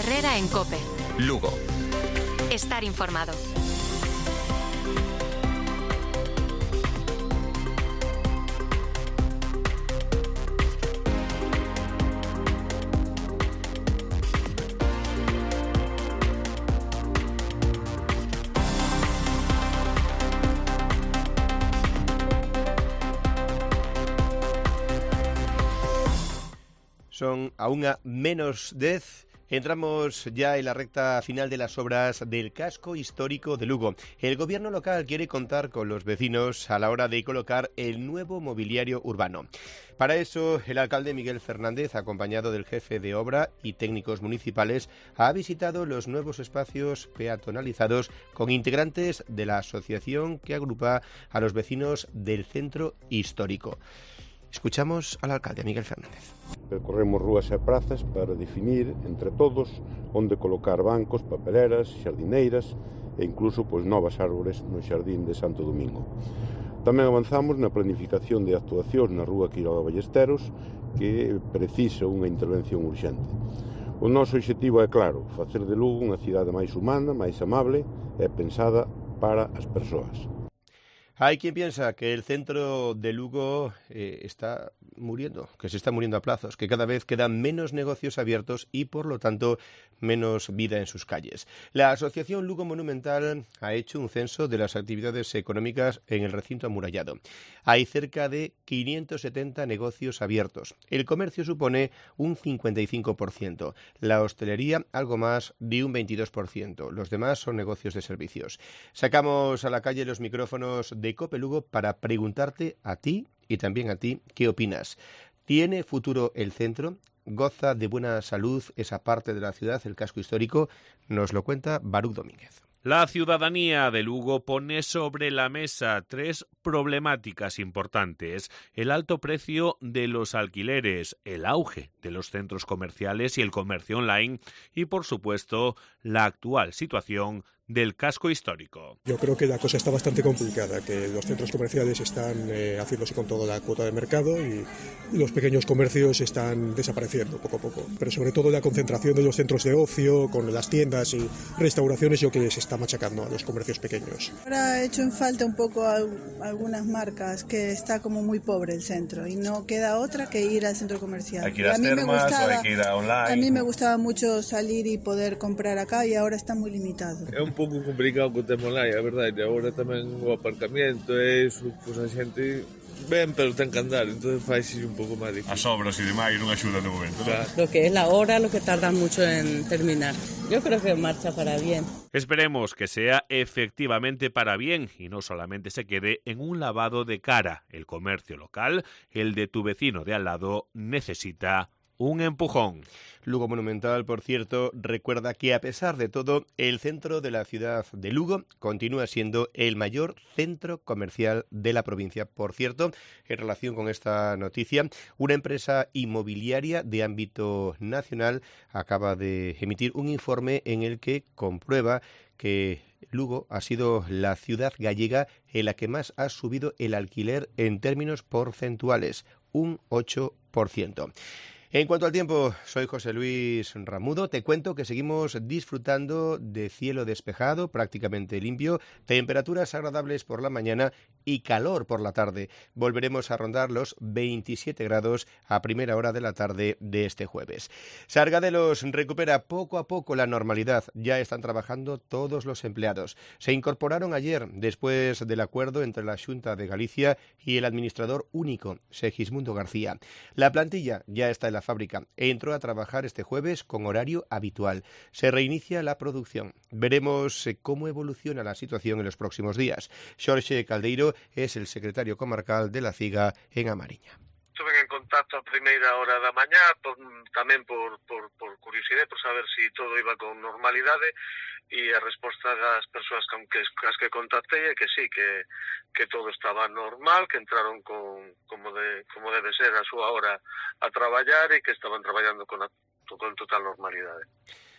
Herrera en COPE. Lugo. Estar informado. Son a 1:10. Entramos ya en la recta final de las obras del casco histórico de Lugo. El gobierno local quiere contar con los vecinos a la hora de colocar el nuevo mobiliario urbano. Para eso, el alcalde Miguel Fernández, acompañado del jefe de obra y técnicos municipales, ha visitado los nuevos espacios peatonalizados con integrantes de la asociación que agrupa a los vecinos del centro histórico. Escuchamos al alcalde Miguel Fernández. Percorremos rúas e prazas para definir entre todos onde colocar bancos, papeleras, xardineiras e incluso novas árbores no xardín de Santo Domingo. Tamén avanzamos na planificación de actuacións na rúa Quiroga Ballesteros, que precisa unha intervención urxente. O noso obxectivo é claro, facer de Lugo unha cidade máis humana, máis amable e pensada para as persoas. Hay quien piensa que el centro de Lugo está muriendo, que se está muriendo a plazos, que cada vez quedan menos negocios abiertos y, por lo tanto, menos vida en sus calles. La Asociación Lugo Monumental ha hecho un censo de las actividades económicas en el recinto amurallado. Hay cerca de 570 negocios abiertos. El comercio supone un 55%, la hostelería algo más de un 22%. Los demás son negocios de servicios. Sacamos a la calle los micrófonos de COPE Lugo para preguntarte a ti y también a ti qué opinas. ¿Tiene futuro el centro? ¿Goza de buena salud esa parte de la ciudad, el casco histórico? Nos lo cuenta Baruch Domínguez. La ciudadanía de Lugo pone sobre la mesa 3 problemáticas importantes: el alto precio de los alquileres, el auge de los centros comerciales y el comercio online y, por supuesto, la actual situación del casco histórico. Yo creo que la cosa está bastante complicada, que los centros comerciales están haciéndose con toda la cuota de mercado y los pequeños comercios están desapareciendo poco a poco. Pero sobre todo la concentración de los centros de ocio con las tiendas y restauraciones, yo creo que se está machacando a los comercios pequeños. Ahora he hecho en falta un poco algunas marcas, que está como muy pobre el centro y no queda otra que ir al centro comercial. Hay que ir a las termas o hay que ir a online. A mí me gustaba mucho salir y poder comprar acá y ahora está muy limitado. É un pouco complicado co tema online, a verdade. Agora tamén o aparcamiento e iso, pois a xente ven, pero ten que andar, entón faise un pouco máis difícil. As obras e demais non axudan no momento, claro. ¿no? Lo que es la hora, lo que tardan mucho en terminar. Yo creo que marcha para bien. Esperemos que sea efectivamente para bien y no solamente se quede en un lavado de cara. El comercio local, el de tu vecino de al lado, necesita un empujón. Lugo Monumental, por cierto, recuerda que a pesar de todo, el centro de la ciudad de Lugo continúa siendo el mayor centro comercial de la provincia. Por cierto, en relación con esta noticia, una empresa inmobiliaria de ámbito nacional acaba de emitir un informe en el que comprueba que Lugo ha sido la ciudad gallega en la que más ha subido el alquiler en términos porcentuales, un 8%. En cuanto al tiempo, soy José Luis Ramudo. Te cuento que seguimos disfrutando de cielo despejado, prácticamente limpio, temperaturas agradables por la mañana y calor por la tarde. Volveremos a rondar los 27 grados a primera hora de la tarde de este jueves. Sargadelos recupera poco a poco la normalidad. Ya están trabajando todos los empleados. Se incorporaron ayer después del acuerdo entre la Xunta de Galicia y el administrador único, Segismundo García. La plantilla ya está en la fábrica e entró a trabajar este jueves con horario habitual. Se reinicia la producción. Veremos cómo evoluciona la situación en los próximos días. Xorxe Caldeiro es el secretario comarcal de la CIGA en A Mariña. Estuve en contacto a primeira hora da mañá, tamén por curiosidade, por saber se todo iba con normalidade, e a resposta das persoas cas que contactei é que sí, que todo estaba normal, que entraron como debe ser a súa hora a traballar e que estaban traballando con total normalidade.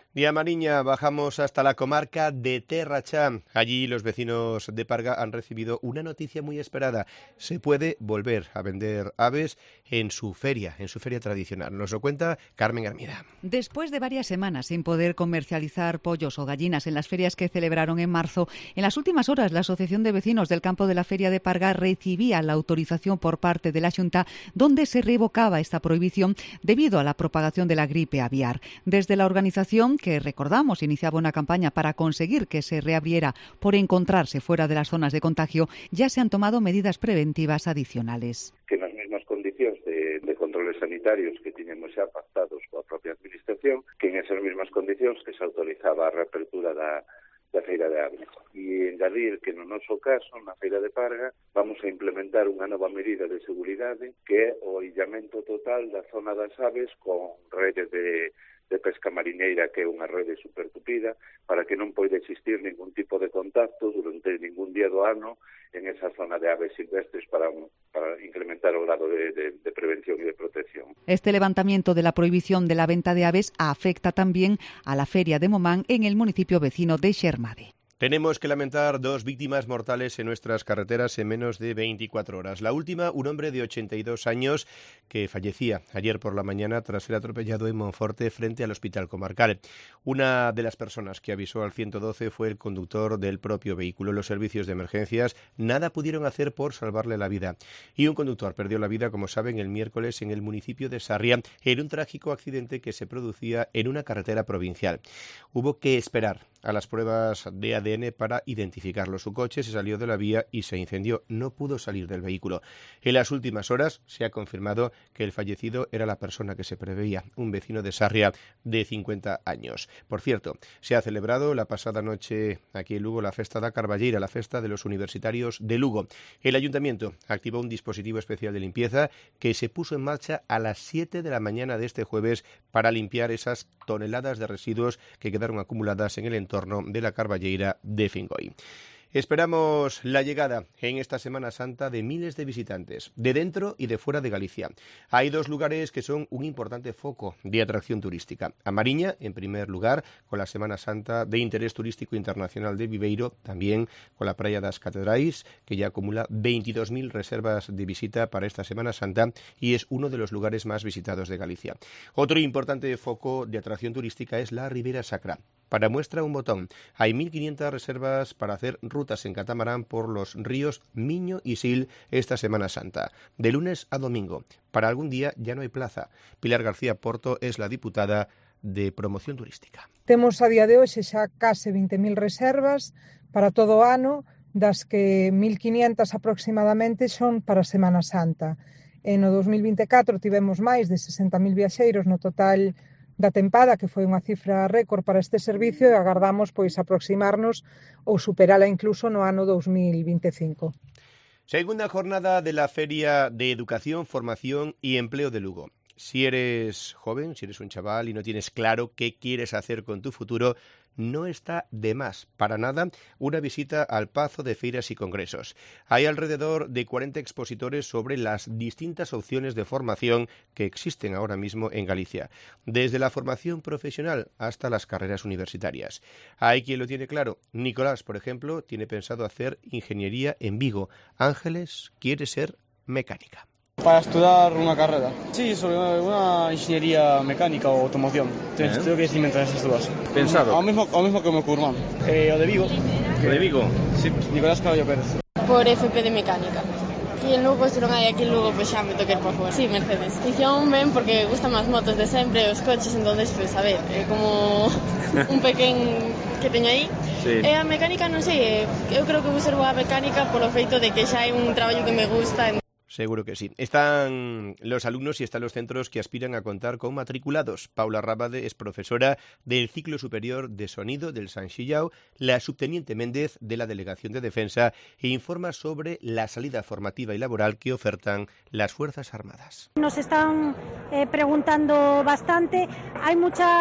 De A Mariña bajamos hasta la comarca de Terrachá. Allí los vecinos de Parga han recibido una noticia muy esperada. Se puede volver a vender aves en su feria tradicional. Nos lo cuenta Carmen Armida. Después de varias semanas sin poder comercializar pollos o gallinas en las ferias que celebraron en marzo, en las últimas horas la Asociación de Vecinos del Campo de la Feria de Parga recibía la autorización por parte de la Xunta donde se revocaba esta prohibición debido a la propagación de la gripe aviar. Desde la organización, que recordamos iniciaba una campaña para conseguir que se reabriera por encontrarse fuera de las zonas de contagio, ya se han tomado medidas preventivas adicionales. Que nas mesmas condicións de controles sanitarios que tiñamos xa pactados coa propia Administración, que en esas mesmas condicións que se autorizaba a reapertura da Feira de Aves. E engadir que no noso caso, na Feira de Parga, vamos a implementar unha nova medida de seguridade que é o illamento total da zona das aves con redes de pesca mariñeira, que é unha rede supertupida, para que non poida existir ningún tipo de contacto durante ningún día do ano en esa zona de aves silvestres para incrementar o grado de prevención e de protección. Este levantamiento de la prohibición de la venta de aves afecta también a la Feria de Momán en el municipio vecino de Xermade. Tenemos que lamentar 2 víctimas mortales en nuestras carreteras en menos de 24 horas. La última, un hombre de 82 años que fallecía ayer por la mañana tras ser atropellado en Monforte frente al Hospital Comarcal. Una de las personas que avisó al 112 fue el conductor del propio vehículo. Los servicios de emergencias nada pudieron hacer por salvarle la vida. Y un conductor perdió la vida, como saben, el miércoles en el municipio de Sarria en un trágico accidente que se producía en una carretera provincial. Hubo que esperar a las pruebas de ADN para identificarlo. Su coche se salió de la vía y se incendió. No pudo salir del vehículo. En las últimas horas se ha confirmado que el fallecido era la persona que se preveía, un vecino de Sarria de 50 años. Por cierto, se ha celebrado la pasada noche aquí en Lugo la Festa da Carballeira, la festa de los universitarios de Lugo. El ayuntamiento activó un dispositivo especial de limpieza que se puso en marcha a las 7 de la mañana de este jueves para limpiar esas toneladas de residuos que quedaron acumuladas en el entorno de la Carballeira de Fingoy. Esperamos la llegada en esta Semana Santa de miles de visitantes, de dentro y de fuera de Galicia. Hay 2 lugares que son un importante foco de atracción turística. A Mariña, en primer lugar, con la Semana Santa de interés turístico internacional de Viveiro, también con la Praia das Catedrais, que ya acumula 22.000 reservas de visita para esta Semana Santa y es uno de los lugares más visitados de Galicia. Otro importante foco de atracción turística es la Ribeira Sacra. Para muestra un botón, hay 1.500 reservas para hacer rutas en catamarán por los ríos Miño y Sil esta Semana Santa, de lunes a domingo. Para algún día ya no hay plaza. Pilar García Porto es la diputada de Promoción Turística. Temos a día de hoxe xa case 20.000 reservas para todo o ano, das que 1.500 aproximadamente son para Semana Santa. E no 2024 tivemos máis de 60.000 viaxeiros no total da tempada, que foi unha cifra récord para este servicio, e agardamos pois aproximarnos ou superala incluso no ano 2025. Segunda jornada de la Feria de Educación, Formación y Empleo de Lugo. Si eres joven, si eres un chaval y no tienes claro qué quieres hacer con tu futuro, no está de más, para nada, una visita al Pazo de Feiras y Congresos. Hay alrededor de 40 expositores sobre las distintas opciones de formación que existen ahora mismo en Galicia, desde la formación profesional hasta las carreras universitarias. Hay quien lo tiene claro. Nicolás, por ejemplo, tiene pensado hacer ingeniería en Vigo. Ángeles quiere ser mecánica. Para estudiar unha carrera. Sí, sobre unha ingeniería mecánica ou automoción. Tengo que decidir entre esas dúas. Pensado? Ao mesmo que o meu curmán. O de Vigo. O de Vigo? Sí, Nicolás Caballo Pérez. Por FP de mecánica. Aquí en Lugo, se non hai aquí en Lugo, pois xa me toquei por favor. Sí, Mercedes. Dicción ben porque gustan as motos de sempre, os coches, entonces, pois, a ver, é como un pequén que teño aí. Sí. E a mecánica, non sei, eu creo que vou ser boa mecánica polo feito de que xa hai un traballo que me gusta. Seguro que sí. Están los alumnos y están los centros que aspiran a contar con matriculados. Paula Rábade es profesora del ciclo superior de sonido del San Xillao, la subteniente Méndez de la Delegación de Defensa e informa sobre la salida formativa y laboral que ofertan las Fuerzas Armadas. Nos están preguntando bastante. Hay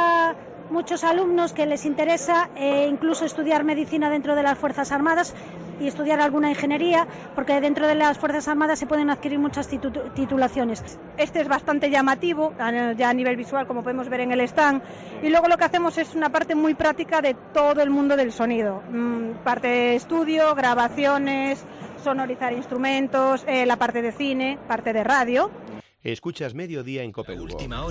muchos alumnos que les interesa incluso estudiar medicina dentro de las Fuerzas Armadas. y estudiar alguna ingeniería, porque dentro de las Fuerzas Armadas se pueden adquirir muchas titulaciones. Este es bastante llamativo, ya a nivel visual, como podemos ver en el stand, y luego lo que hacemos es una parte muy práctica de todo el mundo del sonido, parte de estudio, grabaciones, sonorizar instrumentos, la parte de cine, parte de radio. Escuchas Mediodía en COPE Lugo.